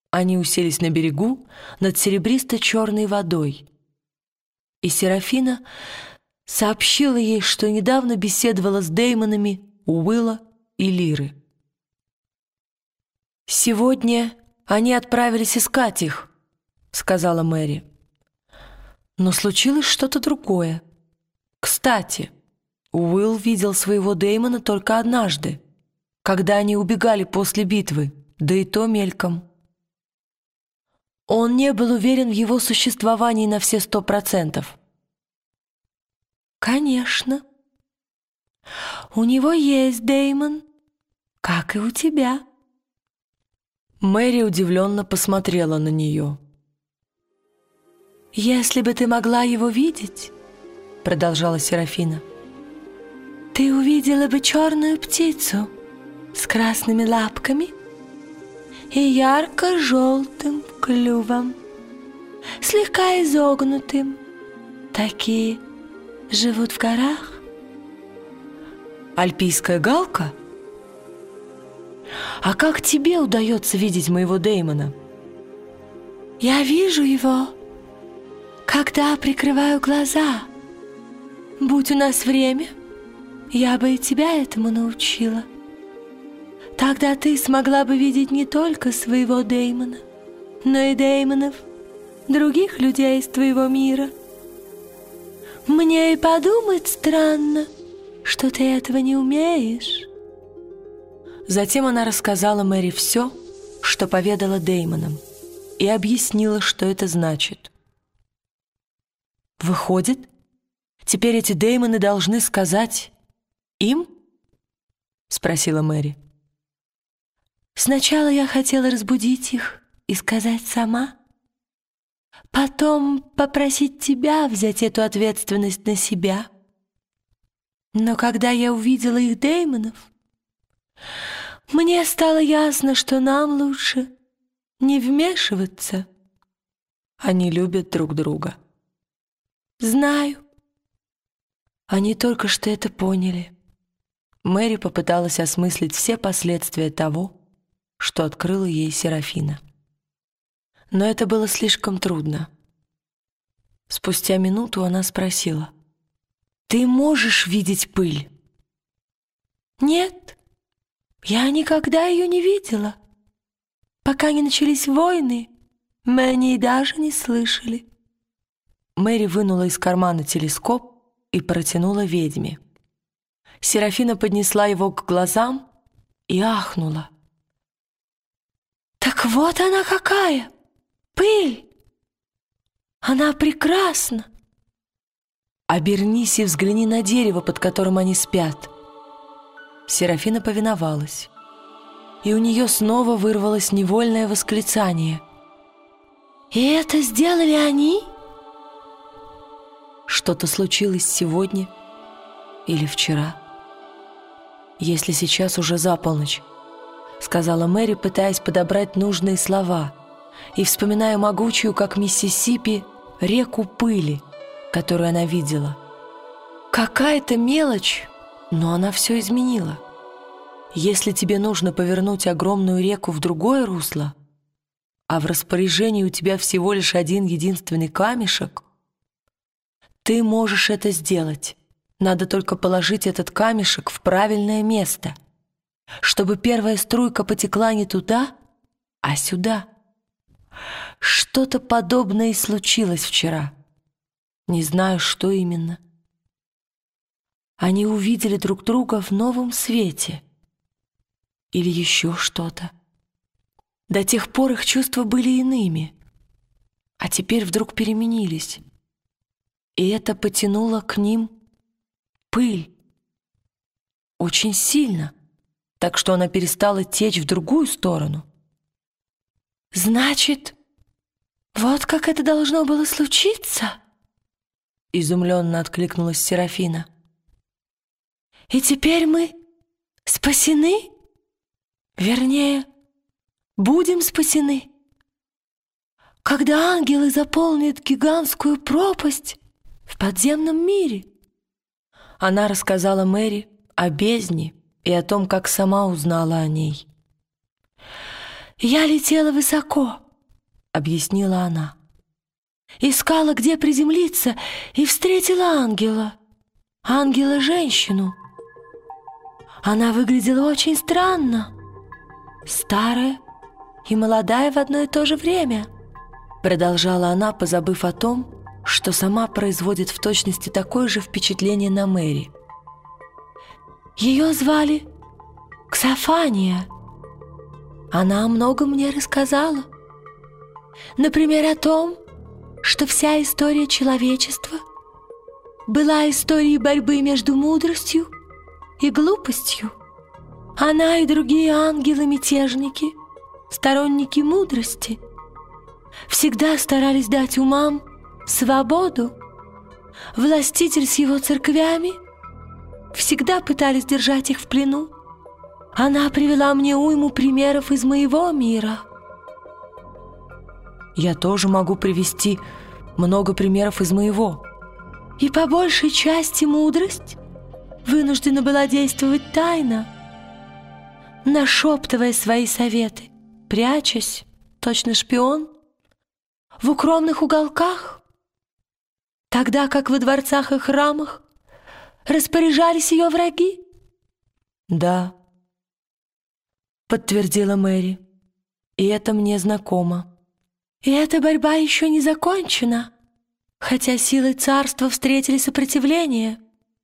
Они уселись на берегу над серебристо-черной водой, и Серафина сообщила ей, что недавно беседовала с Дэймонами Уилла и Лиры. «Сегодня они отправились искать их», — сказала Мэри. «Но случилось что-то другое. Кстати, Уилл видел своего Дэймона только однажды, когда они убегали после битвы, да и то мельком. Он не был уверен в его существовании на все 100%. «Конечно. У него есть Дэймон, как и у тебя». Мэри удивленно посмотрела на нее. «Если бы ты могла его видеть, — продолжала Серафина, — ты увидела бы черную птицу с красными лапками и ярко-желтым клювом, слегка изогнутым. Такие живут в горах». «Альпийская галка? А как тебе удается видеть моего Дэймона?» «Я вижу его, когда прикрываю глаза. Будь у нас время, я бы и тебя этому научила. Тогда ты смогла бы видеть не только своего Дэймона, но и Дэймонов других людей из твоего мира. Мне и подумать странно, что ты этого не умеешь». Затем она рассказала Мэри все, что поведала Дэймонам, и объяснила, что это значит. «Выходит, теперь эти Дэймоны должны сказать им?» — спросила Мэри. «Сначала я хотела разбудить их и сказать сама, потом попросить тебя взять эту ответственность на себя. Но когда я увидела их Дэймонов, мне стало ясно, что нам лучше не вмешиваться». «Они любят друг друга». «Знаю». Они только что это поняли. Мэри попыталась осмыслить все последствия того, что открыла ей Серафина. Но это было слишком трудно. Спустя минуту она спросила: «Ты можешь видеть пыль?» «Нет, я никогда ее не видела. Пока не начались войны, мы о ней даже не слышали». Мэри вынула из кармана телескоп и протянула ведьме. Серафина поднесла его к глазам и ахнула. «Так вот она какая! Пыль! Она прекрасна!» «Обернись и взгляни на дерево, под которым они спят». Серафина повиновалась, и у нее снова вырвалось невольное восклицание. «И это сделали они?» Что-то случилось сегодня или вчера. «Если сейчас уже за полночь», — сказала Мэри, пытаясь подобрать нужные слова и вспоминая могучую, как Миссисипи, реку пыли, которую она видела. Какая-то мелочь, но она все изменила. Если тебе нужно повернуть огромную реку в другое русло, а в распоряжении у тебя всего лишь один единственный камешек, ты можешь это сделать. Надо только положить этот камешек в правильное место, чтобы первая струйка потекла не туда, а сюда. Что-то подобное и случилось вчера. Не знаю, что именно. Они увидели друг друга в новом свете. Или еще что-то. До тех пор их чувства были иными, а теперь вдруг переменились. И это потянуло к ним пыль. Очень сильно, так что она перестала течь в другую сторону. «Значит, вот как это должно было случиться?» — изумленно откликнулась Серафина. «И теперь мы спасены? Вернее, будем спасены. Когда ангелы заполнят гигантскую пропасть в подземном мире». Она рассказала Мэри о бездне и о том, как сама узнала о ней. «Я летела высоко», — объяснила она. «Искала, где приземлиться, и встретила ангела. Ангела-женщину. Она выглядела очень странно. Старая и молодая в одно и то же время», — продолжала она, позабыв о том, что сама производит в точности такое же впечатление на Мэри. «Ее звали Ксофания. Она о многом мне рассказала. Например, о том, что вся история человечества была историей борьбы между мудростью и глупостью. Она и другие ангелы-мятежники, сторонники мудрости, всегда старались дать умам свободу. Властитель с его церквями всегда пытались держать их в плену. Она привела мне уйму примеров из моего мира». «Я тоже могу привести много примеров из моего». «И по большей части мудрость вынуждена была действовать тайно, нашептывая свои советы, прячась, точно шпион, в укромных уголках, тогда как во дворцах и храмах распоряжались ее враги». «Да», — подтвердила Мэри, — «и это мне знакомо». «И эта борьба еще не закончена, хотя силы царства встретили сопротивление.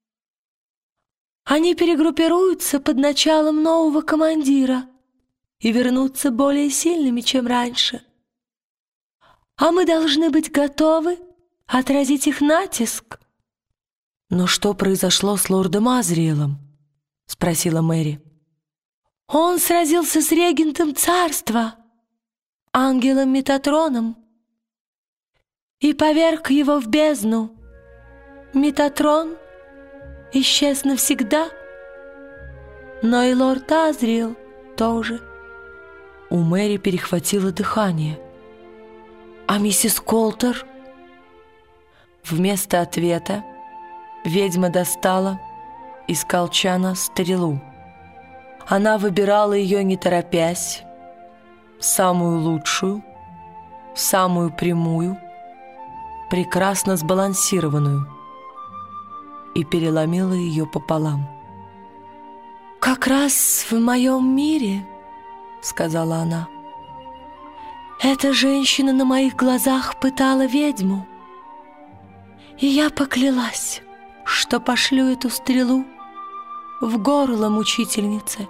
Они перегруппируются под началом нового командира и вернутся более сильными, чем раньше. А мы должны быть готовы отразить их натиск». «Но что произошло с лордом Азриэлом?» — спросила Мэри. «Он сразился с регентом царства, ангелом Метатроном, и поверг его в бездну. Метатрон исчез навсегда, но и лорд Азриэл тоже». У Мэри перехватило дыхание. «А миссис Колтер?» Вместо ответа ведьма достала из колчана стрелу. Она выбирала ее, не торопясь, самую лучшую, самую прямую, прекрасно сбалансированную, и переломила ее пополам. «Как раз в моем мире, — сказала она, — эта женщина на моих глазах пытала ведьму, и я поклялась, что пошлю эту стрелу в горло мучительницы.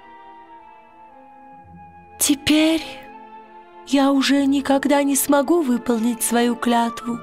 Теперь я уже никогда не смогу выполнить свою клятву.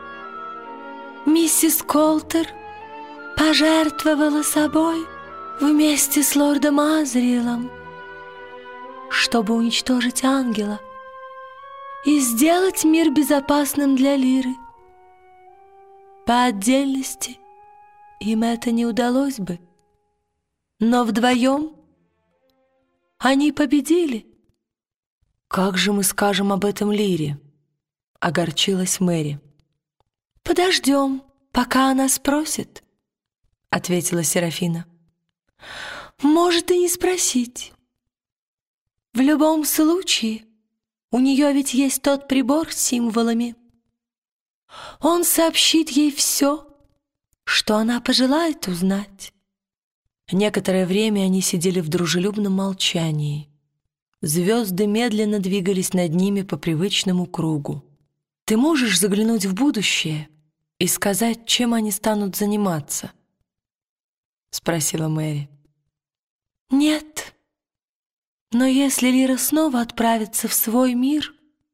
Миссис Колтер пожертвовала собой вместе с лордом Азриэлом, чтобы уничтожить ангела и сделать мир безопасным для Лиры. По отдельности им это не удалось бы, но вдвоем они победили». «Как же мы скажем об этом Лире?» — огорчилась Мэри. «Подождем, пока она спросит», — ответила Серафина. «Может и не спросить. В любом случае, у нее ведь есть тот прибор с символами. Он сообщит ей все, что она пожелает узнать». Некоторое время они сидели в дружелюбном молчании. Звезды медленно двигались над ними по привычному кругу. «Ты можешь заглянуть в будущее и сказать, чем они станут заниматься?» — спросила Мэри. «Нет, но если Лира снова отправится в свой мир,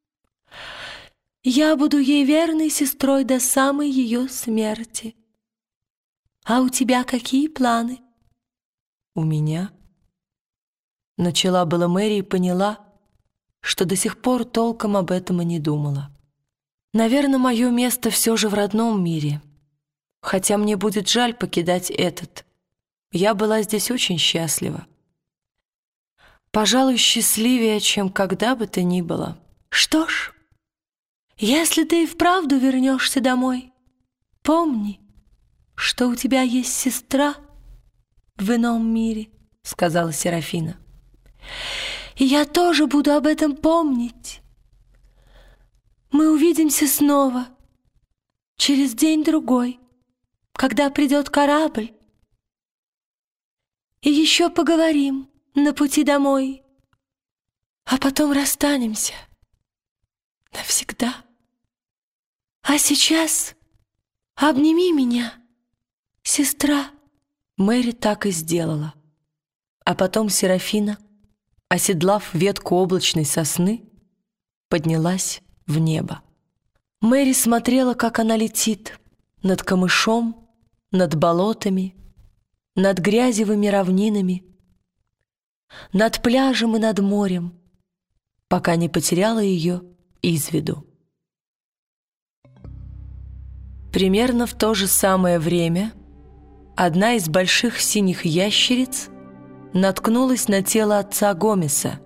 я буду ей верной сестрой до самой ее смерти. А у тебя какие планы?» «У меня?» Начала была Мэри и поняла, что до сих пор толком об этом и не думала. «Наверное, мое место все же в родном мире, хотя мне будет жаль покидать этот. Я была здесь очень счастлива. Пожалуй, счастливее, чем когда бы то ни было». «Что ж, если ты и вправду вернешься домой, помни, что у тебя есть сестра в ином мире», — сказала Серафина. и я тоже буду об этом помнить. Мы увидимся снова через день-другой, когда придет корабль, и еще поговорим на пути домой, а потом расстанемся навсегда. А сейчас обними меня, сестра». Мэри так и сделала. А потом Серафина, оседлав ветку облачной сосны, поднялась в небо. Мэри смотрела, как она летит над камышом, над болотами, над грязевыми равнинами, над пляжем и над морем, пока не потеряла ее из виду. Примерно в то же самое время одна из больших синих ящериц наткнулась на тело отца Гомеса.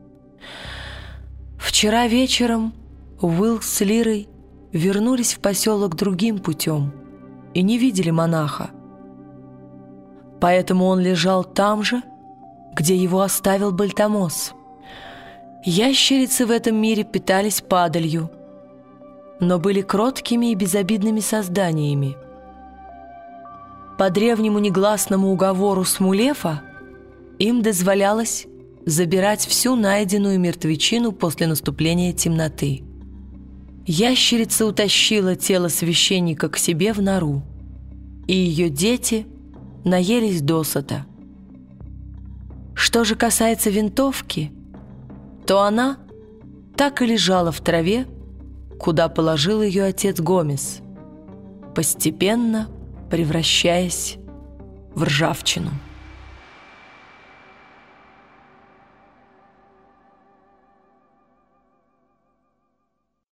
Вчера вечером Уилл с Лирой вернулись в поселок другим путем и не видели монаха. Поэтому он лежал там же, где его оставил Бальтамос. Ящерицы в этом мире питались падалью, но были кроткими и безобидными созданиями. По древнему негласному уговору Смулефа им дозволялось забирать всю найденную мертвечину после наступления темноты. Ящерица утащила тело священника к себе в нору, и ее дети наелись досыта. Что же касается винтовки, то она так и лежала в траве, куда положил ее отец Гомес, постепенно превращаясь в ржавчину.